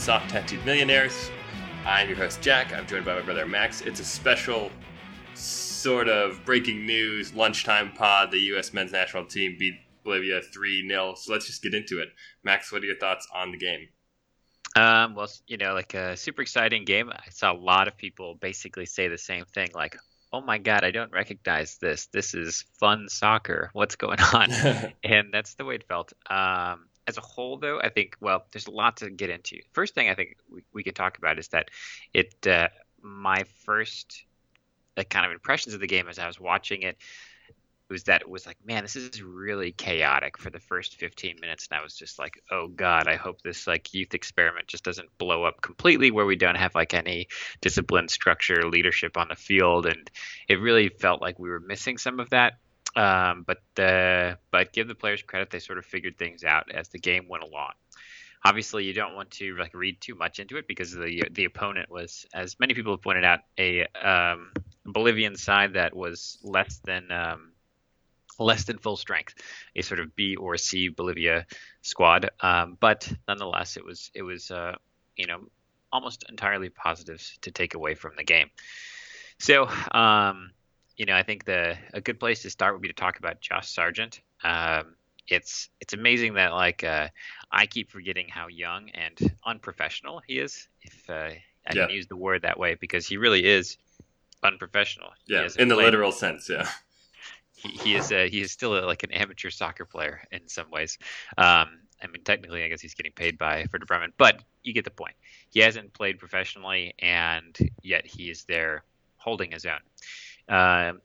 Soft Tattooed Millionaires. I'm your host, Jack. I'm joined by my brother, Max. It's a special sort of breaking news lunchtime pod. The U.S. men's national team beat Bolivia 3-0. So let's just get into it. Max, what are your thoughts on the game? Well, like a super exciting game. I saw a lot of people basically say the same thing, like, oh my God, I don't recognize this. This is fun soccer. What's going on? And that's the way it felt. As a whole, though, I think, well, there's a lot to get into. First thing I think we could talk about is that my first kind of impressions of the game as I was watching it was that it was like, man, this is really chaotic for the first 15 minutes. And I was just like, oh God, I hope this like youth experiment just doesn't blow up completely where we don't have like any discipline, structure, leadership on the field. And it really felt like we were missing some of that. But give the players credit, they sort of figured things out as the game went along. Obviously, you don't want to like read too much into it because the opponent was, as many people have pointed out, a Bolivian side that was less than full strength, a sort of B or C Bolivia squad. But nonetheless, it was almost entirely positives to take away from the game. So, I think a good place to start would be to talk about Josh Sargent. It's amazing that I keep forgetting how young and unprofessional he is, if I can use the word that way, because he really is unprofessional. Yeah, in the literal sense, yeah. He is still an amateur soccer player in some ways. Technically, I guess he's getting paid by Werder Bremen, but you get the point. He hasn't played professionally, and yet he is there holding his own.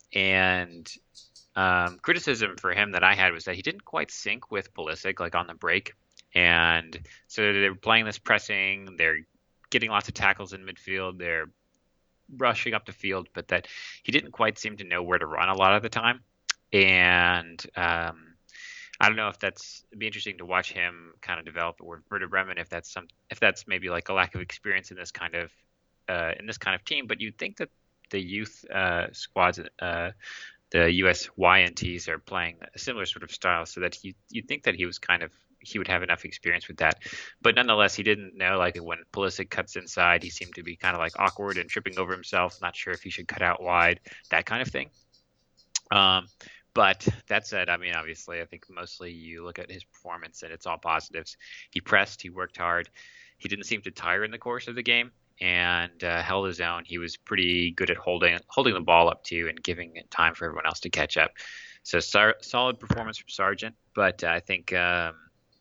Criticism for him that I had was that he didn't quite sync with Pulisic, like on the break, and so they were playing this pressing. They're getting lots of tackles in midfield. They're rushing up the field, but that he didn't quite seem to know where to run a lot of the time. And I don't know if it'd be interesting to watch him kind of develop at Werder Bremen, if that's maybe like a lack of experience in this kind of team. But you'd think that the youth squads, the US YNTs, are playing a similar sort of style, so that you'd think that he would have enough experience with that. But nonetheless, he didn't know, like when Pulisic cuts inside, he seemed to be kind of like awkward and tripping over himself, not sure if he should cut out wide, that kind of thing. But that said, obviously, I think mostly you look at his performance and it's all positives. He pressed, he worked hard. He didn't seem to tire in the course of the game, and held his own. He was pretty good at holding the ball up too, and giving it time for everyone else to catch up. So solid performance from Sargent, but I think that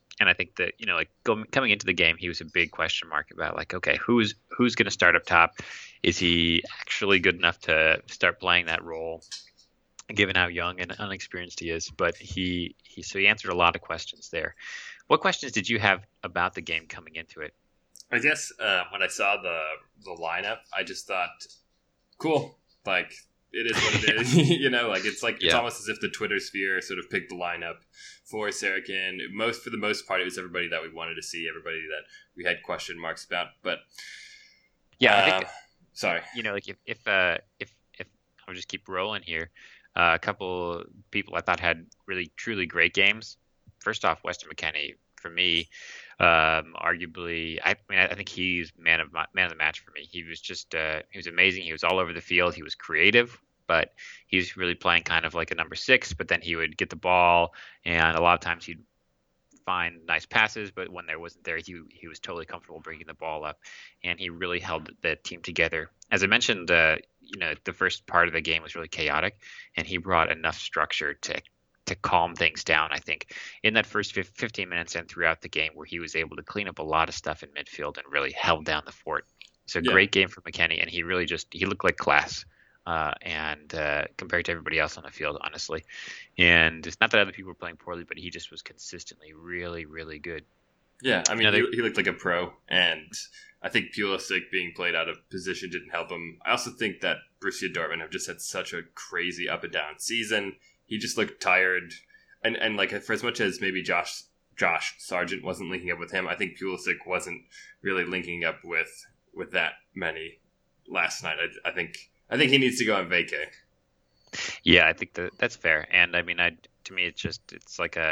coming into the game, he was a big question mark about like, okay, who's going to start up top? Is he actually good enough to start playing that role, given how young and unexperienced he is? But he answered a lot of questions there. What questions did you have about the game coming into it? I guess when I saw the lineup, I just thought, cool, like it is what it is. It's almost as if the Twitter sphere sort of picked the lineup for Saracen. For the most part, it was everybody that we wanted to see, everybody that we had question marks about. But yeah, I think, sorry, if I'll just keep rolling here. A couple people I thought had really truly great games. First off, Weston McKennie, for me, arguably, I think he's man of the match for me. He was just he was amazing. He was all over the field. He was creative, but he was really playing kind of like a number 6. But then he would get the ball, and a lot of times he'd find nice passes. But when there wasn't there, he was totally comfortable bringing the ball up, and he really held the team together. As I mentioned, the first part of the game was really chaotic, and he brought enough structure to calm things down, I think, in that first 15 minutes and throughout the game, where he was able to clean up a lot of stuff in midfield and really held down the fort. So great game from McKennie, and he really he looked like class, and compared to everybody else on the field, honestly. And it's not that other people were playing poorly, but he just was consistently really, really good. Yeah, he looked like a pro, and I think Pulisic being played out of position didn't help him. I also think that Borussia Dortmund have just had such a crazy up and down season. He just looked tired, and like for as much as maybe Josh Sargent wasn't linking up with him, I think Pulisic wasn't really linking up with that many last night. I think he needs to go on vacay. Yeah, I think that's fair, and to me it's like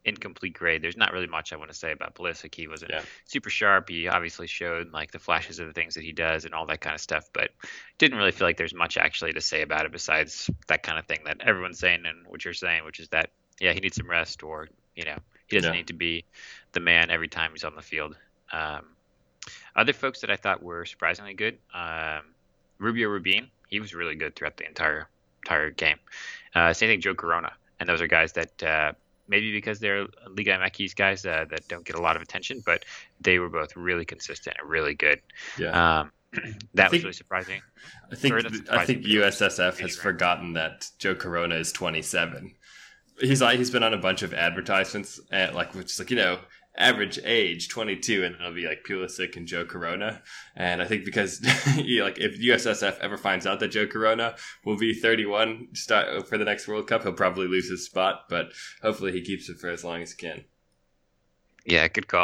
incomplete grade. There's not really much I want to say about Pulisic. He wasn't super sharp. He obviously showed like the flashes of the things that he does and all that kind of stuff, but didn't really feel like there's much actually to say about it besides that kind of thing that everyone's saying and what you're saying, which is that, yeah, he needs some rest, or, he doesn't need to be the man every time he's on the field. Other folks that I thought were surprisingly good, Rubio Rubin, he was really good throughout the entire game. Same thing, Joe Corona. And those are guys that maybe because they're Liga MX guys that don't get a lot of attention, but they were both really consistent and really good. Yeah. That was really surprising. I think USSF has forgotten that Joe Corona is 27. He's been on a bunch of advertisements which is average age 22, and it'll be like Pulisic and Joe Corona. And I think because if USSF ever finds out that Joe Corona will be 31 for the next World Cup, he'll probably lose his spot, but hopefully he keeps it for as long as he can. Yeah, good call.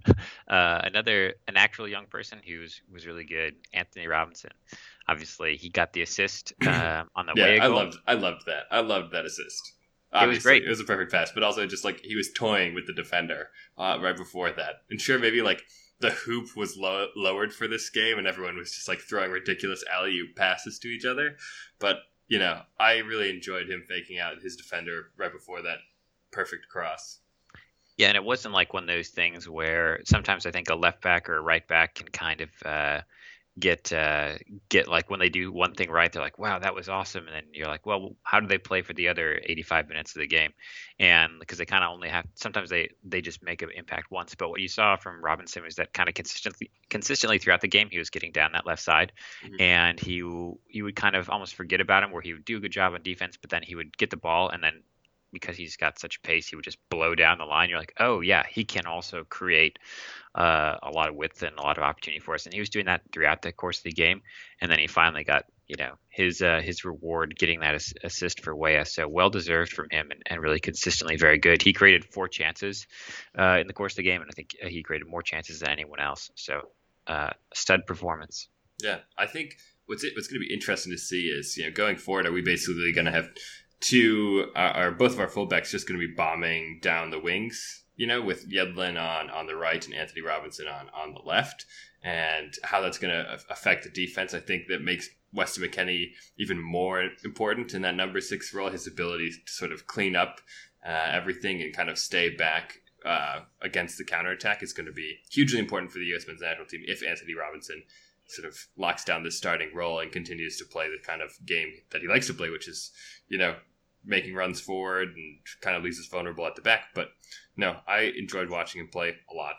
An actual young person who was really good, Anthony Robinson. Obviously, he got the assist on the way goal. I loved that. I loved that assist. Obviously, it was great. It was a perfect pass, but also just he was toying with the defender right before that. And sure, maybe the hoop was lowered for this game, and everyone was just throwing ridiculous alley-oop passes to each other. But I really enjoyed him faking out his defender right before that perfect cross. Yeah, and it wasn't like one of those things where sometimes I think a left back or a right back can kind of get like when they do one thing right, they're like, wow, that was awesome. And then you're like, well, how do they play for the other 85 minutes of the game? And because they kind of only have, sometimes they just make an impact once. But what you saw from Robinson was that kind of consistently throughout the game, he was getting down that left side, and he would kind of almost forget about him, where he would do a good job on defense, but then he would get the ball, and then because he's got such pace, he would just blow down the line. You're like, oh yeah, he can also create a lot of width and a lot of opportunity for us. And he was doing that throughout the course of the game. And then he finally got, his reward getting that assist for Weah. So well deserved from him, and really consistently very good. He created 4 chances in the course of the game, and I think he created more chances than anyone else. So stud performance. Yeah, I think what's going to be interesting to see is, going forward, are we basically going to have both of our fullbacks just going to be bombing down the wings, with Yedlin on the right and Anthony Robinson on the left, and how that's going to affect the defense. I think that makes Weston McKennie even more important in that number 6 role. His ability to sort of clean up everything and kind of stay back against the counterattack is going to be hugely important for the U.S. men's national team if Anthony Robinson sort of locks down the starting role and continues to play the kind of game that he likes to play, which is, making runs forward and kind of leaves us vulnerable at the back. But no, I enjoyed watching him play a lot.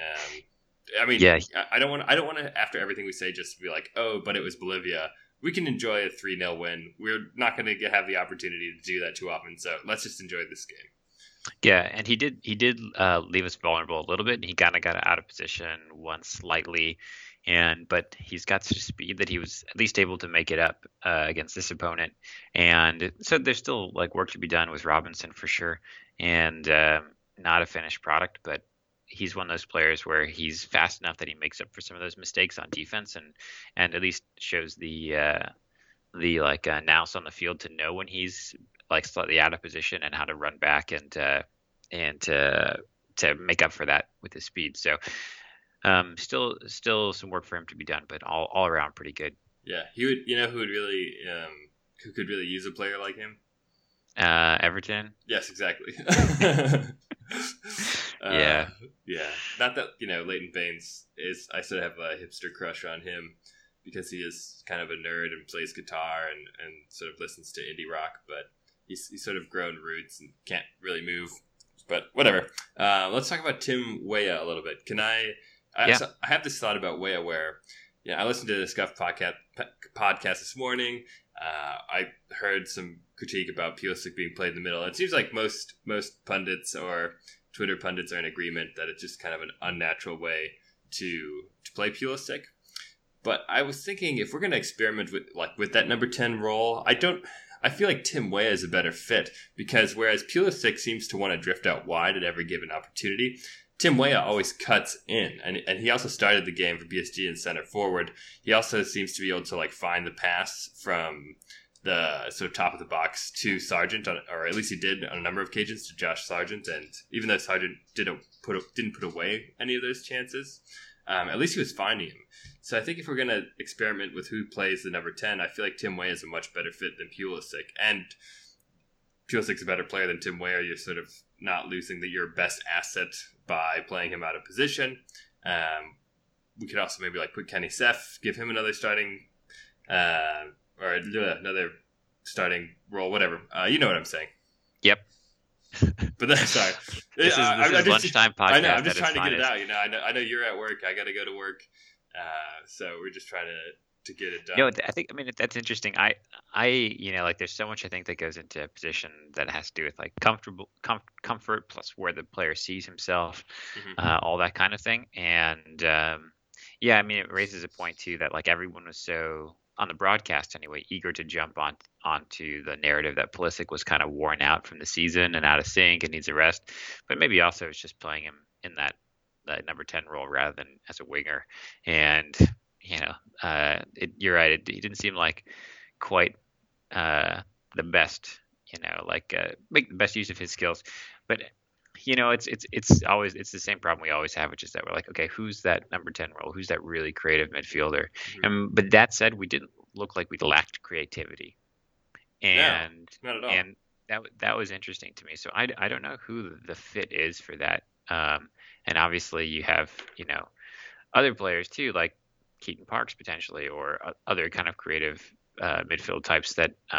I don't want to, after everything we say, just be like, oh, but it was Bolivia. We can enjoy a 3-0 win. We're not going to have the opportunity to do that too often. So let's just enjoy this game. Yeah, and he did leave us vulnerable a little bit. And he kind of got out of position once slightly. But he's got such speed that he was at least able to make it up against this opponent. And so there's still work to be done with Robinson for sure, and not a finished product. But he's one of those players where he's fast enough that he makes up for some of those mistakes on defense, and at least shows the nous on the field to know when he's slightly out of position and how to run back and to make up for that with his speed. So. Still some work for him to be done, but all around pretty good. Yeah, he would. Who could really use a player like him? Everton. Yes, exactly. Yeah. Not that Leighton Baines is. I still have a hipster crush on him because he is kind of a nerd and plays guitar and sort of listens to indie rock, but he's sort of grown roots and can't really move. But whatever. Let's talk about Tim Weah a little bit. Can I? I have this thought about Weah where, I listened to the Scuff podcast this morning. I heard some critique about Pulisic being played in the middle. It seems like most pundits or Twitter pundits are in agreement that it's just kind of an unnatural way to play Pulisic. But I was thinking, if we're going to experiment with that number 10 role, I feel like Tim Weah is a better fit, because whereas Pulisic seems to want to drift out wide at every given opportunity, Tim Weah always cuts in, and he also started the game for PSG in center forward. He also seems to be able to find the pass from the sort of top of the box to Sargent, or at least he did on a number of occasions to Josh Sargent. And even though Sargent didn't put away any of those chances, at least he was finding him. So I think if we're going to experiment with who plays the number 10, I feel like Tim Weah is a much better fit than Pulisic. And Pulisic's a better player than Tim Weah. You're sort of not losing your best asset by playing him out of position. We could also maybe put Kenny Seth, give him another starting or another starting role, whatever. You know what I'm saying. Yep. But then, sorry. This is lunchtime podcast. I know. I'm just trying to get it out. I know you're at work. I got to go to work. So we're just trying to get it done. That's interesting. There's so much I think that goes into a position that has to do with comfort plus where the player sees himself, all that kind of thing. And it raises a point too that everyone was so, on the broadcast anyway, eager to jump onto the narrative that Pulisic was kind of worn out from the season and out of sync and needs a rest. But maybe also it's just playing him in that number 10 role rather than as a winger. And you're right. He didn't seem like quite the best, make the best use of his skills. But it's always the same problem we always have, which is that we're like, okay, who's that number 10 role? Who's that really creative midfielder? But that said, we didn't look like we lacked creativity, and no, not at all. And that was interesting to me. So I don't know who the fit is for that. And obviously you have other players too, like Keaton Parks potentially, or other kind of creative midfield types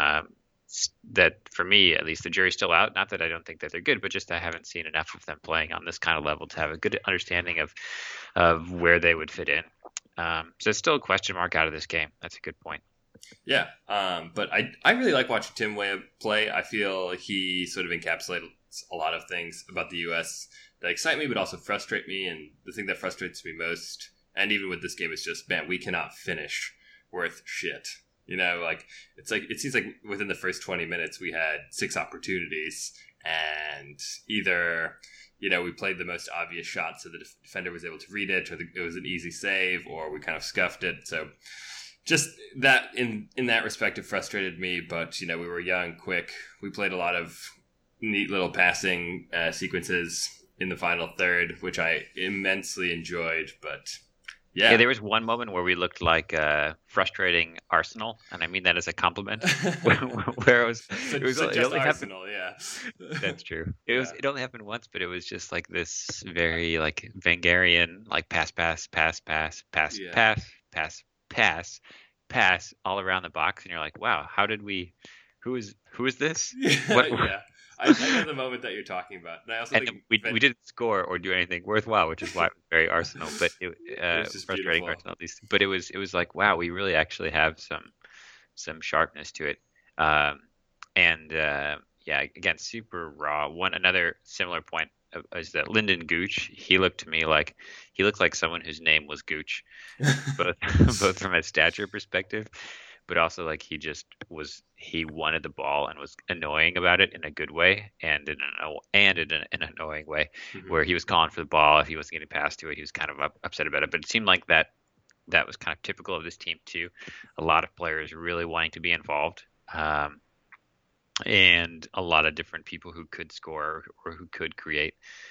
that for me, at least, the jury's still out. Not that I don't think that they're good, but just I haven't seen enough of them playing on this kind of level to have a good understanding of where they would fit in. So it's still a question mark out of this game. That's a good point. Yeah, but I really like watching Tim Weah play. I feel he sort of encapsulates a lot of things about the U.S. that excite me, but also frustrate me. And the thing that frustrates me most, and even with this game, is just, man, we cannot finish worth shit. It seems like within the first 20 minutes we had 6 opportunities, and either we played the most obvious shot so the defender was able to read it, or it was an easy save, or we kind of scuffed it. So just that in that respect, it frustrated me. But we were young, quick. We played a lot of neat little passing sequences in the final third, which I immensely enjoyed. But yeah, there was one moment where we looked like frustrating Arsenal, and I mean that as a compliment. Where it only Arsenal, happened, That's true. It only happened once, but it was just this very Wengerian pass all around the box, and you're like, wow, who is this? Yeah. I know the moment that you're talking about. And I also think we didn't score or do anything worthwhile, which is why it was very Arsenal, but it was frustrating beautiful. Arsenal at least. But it was like, wow, we really actually have some sharpness to it. Again, super raw. Another similar point is that Lyndon Gooch, he looked like someone whose name was Gooch, both from a stature perspective, but also he wanted the ball and was annoying about it in a good way and in an annoying way, where he was calling for the ball. If he wasn't getting passed to it, he was kind of upset about it. But it seemed like that was kind of typical of this team too. A lot of players really wanting to be involved, and a lot of different people who could score or who could create.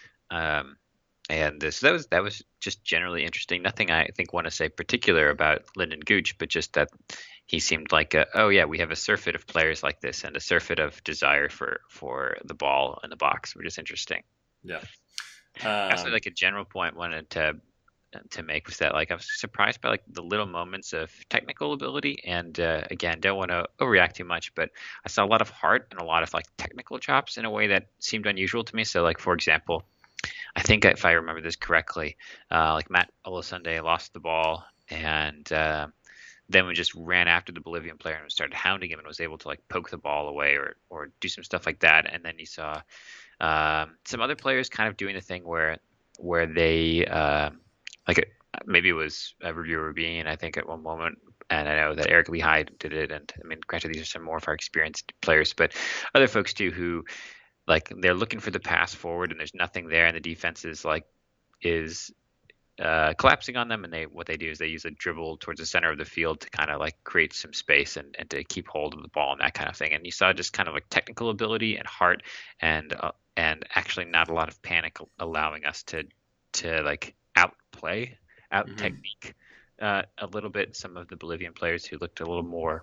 So that was just generally interesting. Nothing I think want to say particular about Lyndon Gooch, but just that he seemed like we have a surfeit of players like this and a surfeit of desire for the ball in the box, which is interesting. Yeah. Actually, a general point wanted to make was that I was surprised by the little moments of technical ability, and again, don't want to overreact too much, but I saw a lot of heart and a lot of technical chops in a way that seemed unusual to me. So for example, I think if I remember this correctly, Matt Olasunde lost the ball, and then we just ran after the Bolivian player and started hounding him and was able to poke the ball away or do some stuff like that. And then you saw some other players kind of doing the thing where they maybe it was Rubio Rubin, I think, at one moment, and I know that Eric Lehigh did it. And I mean, granted, these are some more of our experienced players, but other folks too who they're looking for the pass forward and there's nothing there, and the defense is collapsing on them, and what they do is they use a dribble towards the center of the field to kind of like create some space and to keep hold of the ball and that kind of thing. And you saw just kind of like technical ability and heart and actually not a lot of panic, allowing us to like outplay, out technique a little bit some of the Bolivian players who looked a little more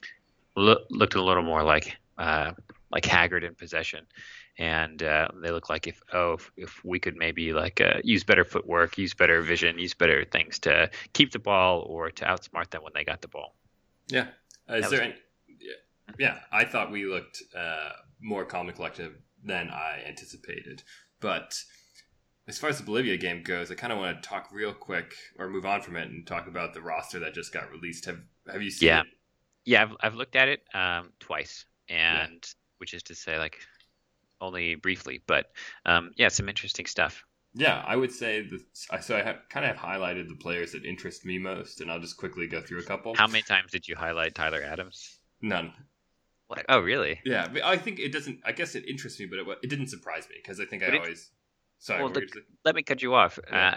like haggard in possession. And they look like if we could maybe like use better footwork, use better vision, use better things to keep the ball or to outsmart them when they got the ball. Yeah. Yeah, I thought we looked more calm and collective than I anticipated. But as far as the Bolivia game goes, I kind of want to talk real quick or move on from it and talk about the roster that just got released. Have you seen it? Yeah, I've looked at it twice, and which is to say, like, only briefly, but some interesting stuff. Yeah, I would say so. I kind of have highlighted the players that interest me most, and I'll just quickly go through a couple. How many times did you highlight Tyler Adams? None. Like, oh, really? Yeah, but I think it doesn't. I guess it interests me, but it didn't surprise me because I think I always. Sorry, well, let me cut you off. Yeah.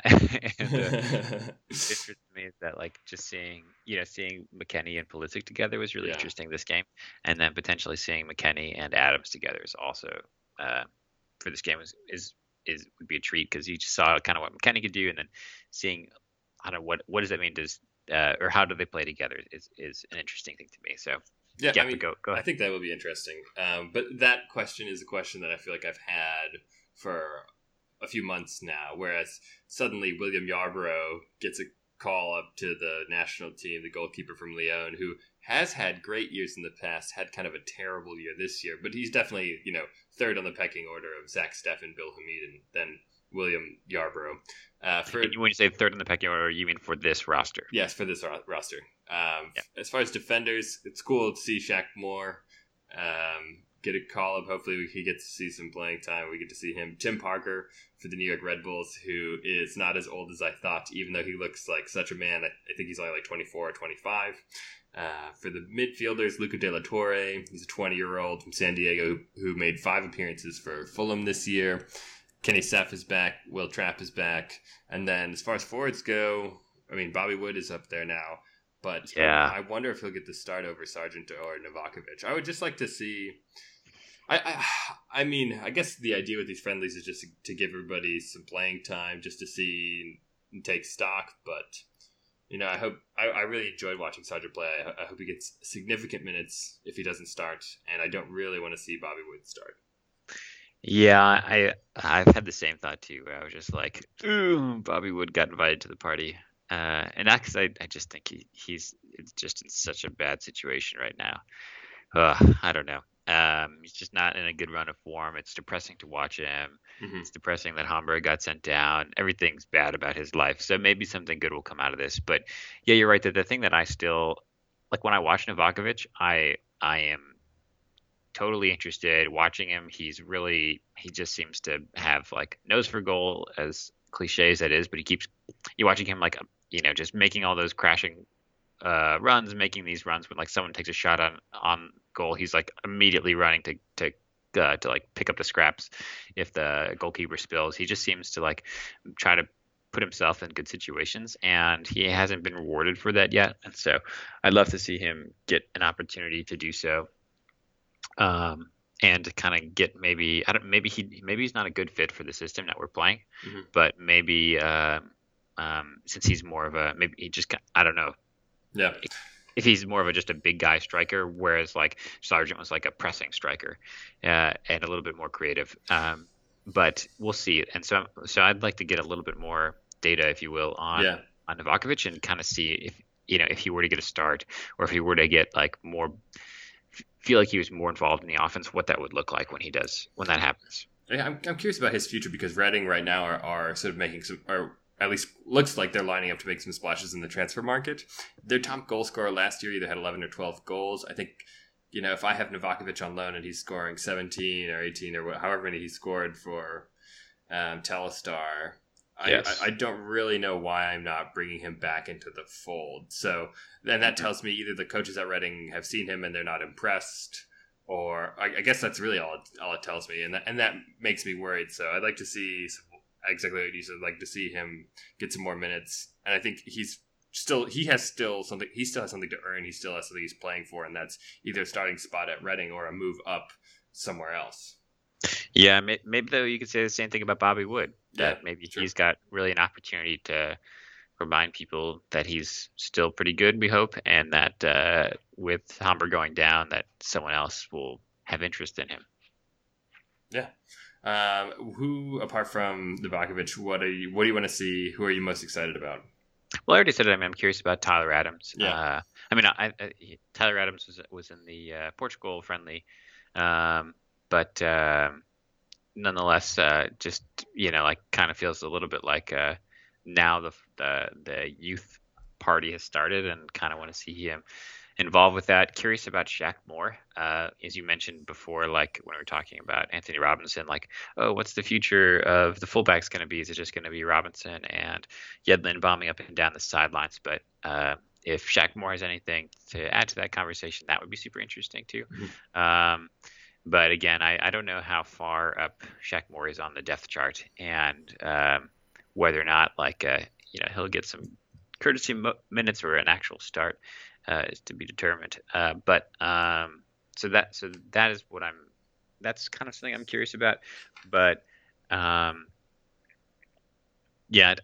It interests me that like just seeing McKennie and Pulisic together was really interesting this game, and then potentially seeing McKennie and Adams together is also for this game is would be a treat because you just saw kind of what McKennie could do, and then seeing I don't know what does that mean or how do they play together is an interesting thing to me. So I mean, go ahead. I think that would be interesting. But that question is a question that I feel like I've had for a few months now, whereas suddenly William Yarbrough gets a call up to the national team, the goalkeeper from Lyon, who has had great years in the past, had kind of a terrible year this year, but he's definitely, third on the pecking order of Zach Steffen, Bill Hamid, and then William Yarbrough. When you say third on the pecking order, you mean for this roster? Yes, for this roster. As far as defenders, it's cool to see Shaq Moore get a call up. Hopefully he gets to see some playing time. We get to see him. Tim Parker for the New York Red Bulls, who is not as old as I thought, even though he looks like such a man. I think he's only like 24 or 25. For the midfielders, Luca De La Torre, he's a 20-year-old from San Diego who made 5 appearances for Fulham this year. Kenny Seff is back. Will Trapp is back. And then as far as forwards go, I mean, Bobby Wood is up there now. But I wonder if he'll get the start over Sargent or Novakovic. I would just like to see... I mean, I guess the idea with these friendlies is just to give everybody some playing time, just to see and take stock. But I really enjoyed watching Sargent play. I hope he gets significant minutes if he doesn't start, and I don't really want to see Bobby Wood start. Yeah, I've had the same thought too. Where I was just like, ooh, Bobby Wood got invited to the party, and not because I just think he's just in such a bad situation right now. I don't know. He's just not in a good run of form. It's depressing to watch him. Mm-hmm. It's depressing that Hamburg got sent down. Everything's bad about his life. So maybe something good will come out of this. But yeah, you're right. That the thing that I still like when I watch Novakovic, I am totally interested watching him. He just seems to have like nose for goal, as cliche as that is. But you're watching him like just making all those crashing runs, making these runs when like someone takes a shot on goal, he's like immediately running to like pick up the scraps if the goalkeeper spills. He just seems to like try to put himself in good situations, and he hasn't been rewarded for that yet. And so I'd love to see him get an opportunity to do so, and to kind of get maybe he's not a good fit for the system that we're playing, mm-hmm. but maybe since he's more of a maybe he just I don't know. Yeah. If he's more of just a big guy striker, whereas like Sargent was like a pressing striker, and a little bit more creative. But we'll see. And so I'd like to get a little bit more data, if you will, on Novakovic and kind of see if he were to get a start or if he were to get like more, feel like he was more involved in the offense, what that would look like when that happens. Yeah, I'm curious about his future because Reading right now are sort of making some, or at least looks like they're lining up to make some splashes in the transfer market. Their top goal scorer last year either had 11 or 12 goals. I think, if I have Novakovic on loan and he's scoring 17 or 18 or however many he scored for Telstar, yes. I don't really know why I'm not bringing him back into the fold. So then that tells me either the coaches at Reading have seen him and they're not impressed, or I guess that's really all it tells me. And that makes me worried. So I'd like to see exactly what you said. Like to see him get some more minutes, and I think he has something. He still has something to earn. He still has something he's playing for, and that's either a starting spot at Reading or a move up somewhere else. Yeah, maybe though you could say the same thing about Bobby Wood. That maybe true. he's got really an opportunity to remind people that he's still pretty good, we hope, and that with Hamburg going down, that someone else will have interest in him. Yeah. Who, apart from Livakovic, what do you want to see? Who are you most excited about? Well, I already said it. I'm curious about Tyler Adams. Yeah. Tyler Adams was in the Portugal friendly, but nonetheless, just like kind of feels a little bit like now the youth party has started, and kind of want to see him involved with that. Curious about Shaq Moore, as you mentioned before, like when we were talking about Anthony Robinson, like, oh, what's the future of the fullbacks going to be? Is it just going to be Robinson and Yedlin bombing up and down the sidelines? But if Shaq Moore has anything to add to that conversation, that would be super interesting too. Mm-hmm. But again, I don't know how far up Shaq Moore is on the depth chart, and whether or not he'll get some courtesy minutes or an actual start is to be determined. But so that is what that's kind of something I'm curious about. But yeah.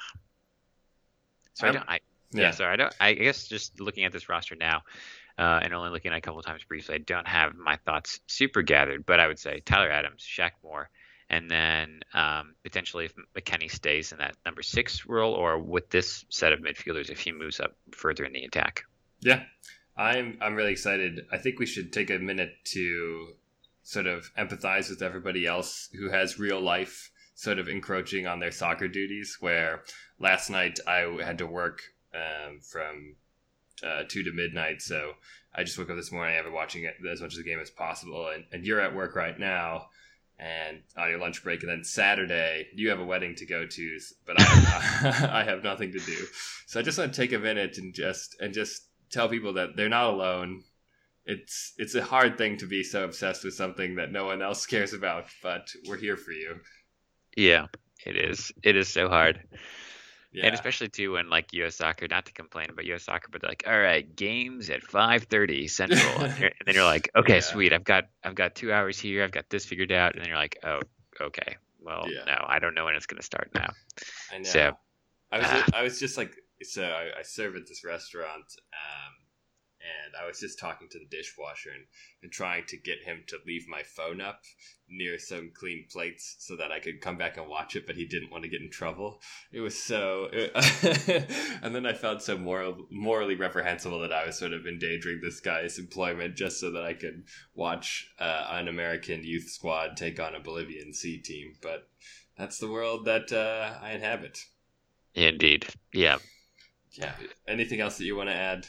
I guess just looking at this roster now, and only looking at it a couple of times briefly, I don't have my thoughts super gathered, but I would say Tyler Adams, Shaq Moore, and then potentially if McKennie stays in that number 6 role, or with this set of midfielders if he moves up further in the attack. Yeah, I'm really excited. I think we should take a minute to sort of empathize with everybody else who has real life sort of encroaching on their soccer duties, where last night I had to work from 2 to midnight, so I just woke up this morning. I've been watching it as much of the game as possible, and you're at work right now and on your lunch break, and then Saturday you have a wedding to go to, but I have nothing to do. So I just want to take a minute and just tell people that they're not alone. It's a hard thing to be so obsessed with something that no one else cares about, but we're here for you. Yeah, it is. It is so hard. Yeah. And especially too when like U.S. Soccer, not to complain about U.S. Soccer, but they're like, all right, games at 5:30 Central, and then you're like, okay, sweet, I've got 2 hours here, I've got this figured out, and then you're like, oh, okay, well, no, I don't know when it's gonna start now. I know. So I was just like, so I serve at this restaurant, and I was just talking to the dishwasher and trying to get him to leave my phone up near some clean plates so that I could come back and watch it, but he didn't want to get in trouble. It was and then I felt so morally reprehensible that I was sort of endangering this guy's employment just so that I could watch an American youth squad take on a Bolivian C team. But that's the world that I inhabit. Indeed. Yeah. Yeah. Anything else that you want to add?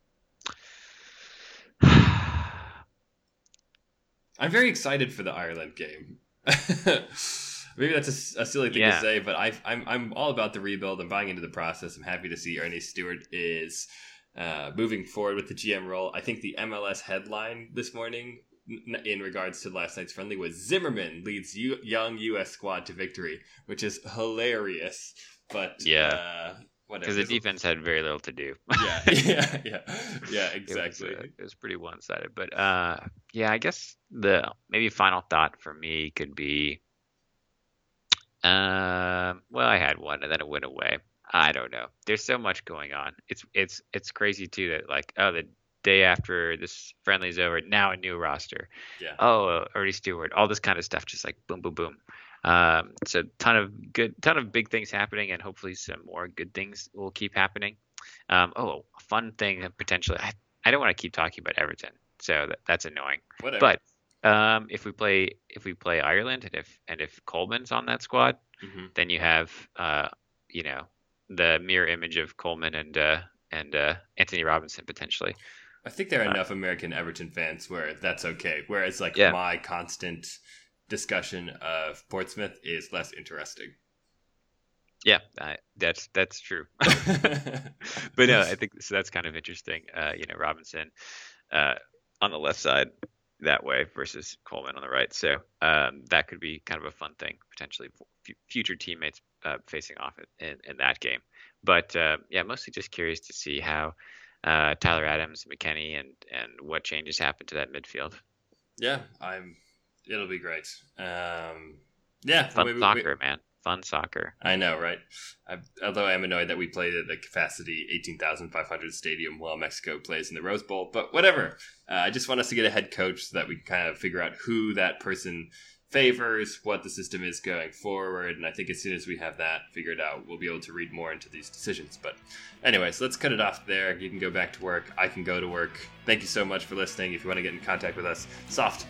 I'm very excited for the Ireland game. Maybe that's a silly thing to say, but I'm all about the rebuild. I'm buying into the process. I'm happy to see Ernie Stewart is moving forward with the GM role. I think the MLS headline this morning in regards to last night's friendly was Zimmerman leads young U.S. squad to victory, which is hilarious. But because the defense had very little to do. Yeah, exactly. It was pretty one-sided. But I guess the maybe final thought for me could be, I had one and then it went away. I don't know. There's so much going on. It's crazy too that like, oh, the day after this friendly's over, now a new roster. Yeah. Oh, Ernie Stewart, all this kind of stuff, just like boom, boom, boom. So ton of big things happening, and hopefully some more good things will keep happening. A fun thing potentially. I don't want to keep talking about Everton, so that's annoying. Whatever. But if we play Ireland, and if Coleman's on that squad, then you have the mirror image of Coleman and Anthony Robinson potentially. I think there are enough American Everton fans where that's okay. Whereas my constant discussion of Portsmouth is less interesting. Yeah, that's true. But no, I think so. That's kind of interesting. Robinson on the left side, that way versus Coleman on the right. So that could be kind of a fun thing, potentially for future teammates facing off in that game. But yeah, mostly just curious to see how Tyler Adams, McKennie, and what changes happen to that midfield. Yeah, it'll be great. Yeah, fun soccer, man. Fun soccer. I know, right? Although I am annoyed that we played at the capacity 18,500 stadium while Mexico plays in the Rose Bowl, but whatever. I just want us to get a head coach so that we can kind of figure out who that person favors, what the system is going forward, and I think as soon as we have that figured out, we'll be able to read more into these decisions. But anyways, let's cut it off there. You can go back to work. I can go to work. Thank you so much for listening. If you want to get in contact with us,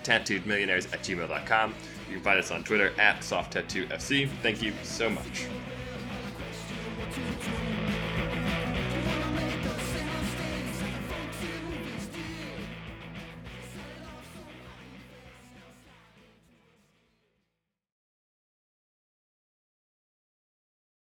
softtattooedmillionaires@gmail.com. You can find us on Twitter @softtattooFC. Thank you so much.